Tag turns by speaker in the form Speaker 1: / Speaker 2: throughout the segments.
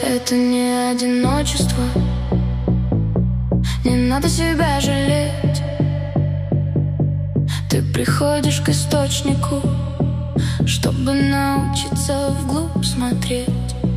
Speaker 1: Это не одиночество, не надо себя жалеть. Ты приходишь к источнику, чтобы научиться вглубь смотреть.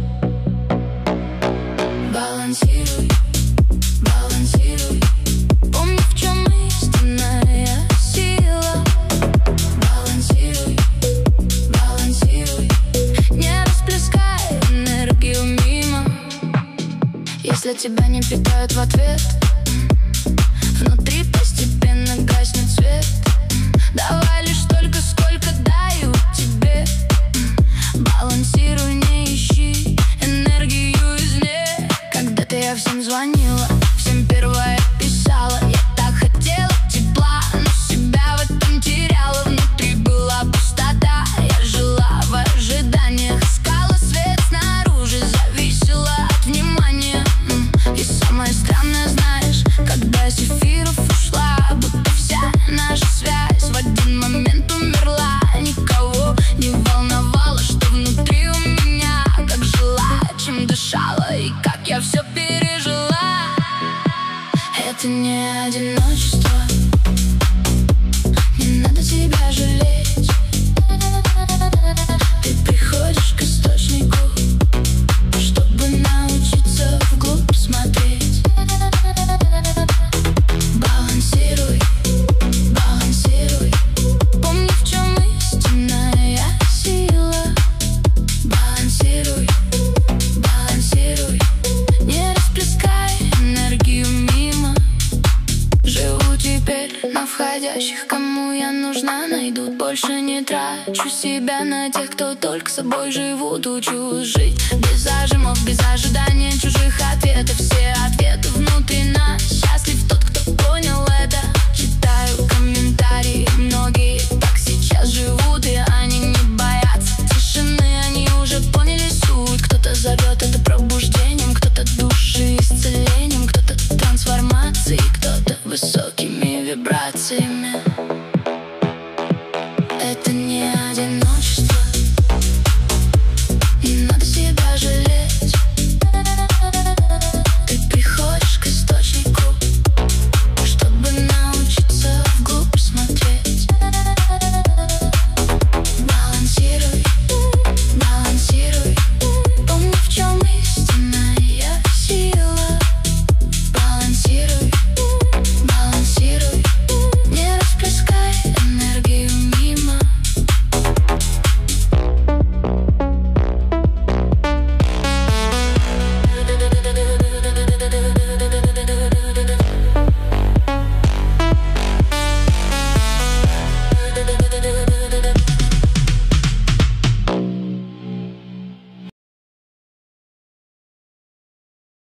Speaker 1: Балансируй, балансируй, помни, в чем истинная сила. Балансируй, балансируй, не расплескай энергию мимо. Если тебя не питают в ответ, внутри постепенно гаснет свет. Давай лишь столько, сколько дают тебе. Балансируй, не ищи энергию извне. Когда-то я всем звонила, всем первая писала. Я так хотела тепла, но себя в этом теряла. Внутри была пустота, я жила в ожиданиях. Искала свет снаружи, зависела от внимания. И самое странное, знаешь, когда с эфиров ушла, будто вся наша связь в один момент умерла. Никого не волновало, что внутри у меня, как жила, чем дышала и как я все пережила. Это не одиночество, не надо себя жалеть. Ты приходишь к источнику, чтобы научиться вглубь смотреть. Балансируй, балансируй, помни, в чем истинная сила. Балансируй, балансируй, не расплескай энергию мимо. Живу теперь на входящих, кому я нужна, найдут. Больше не трачу себя на тех, кто только собой живут. Учусь жить без зажимов, без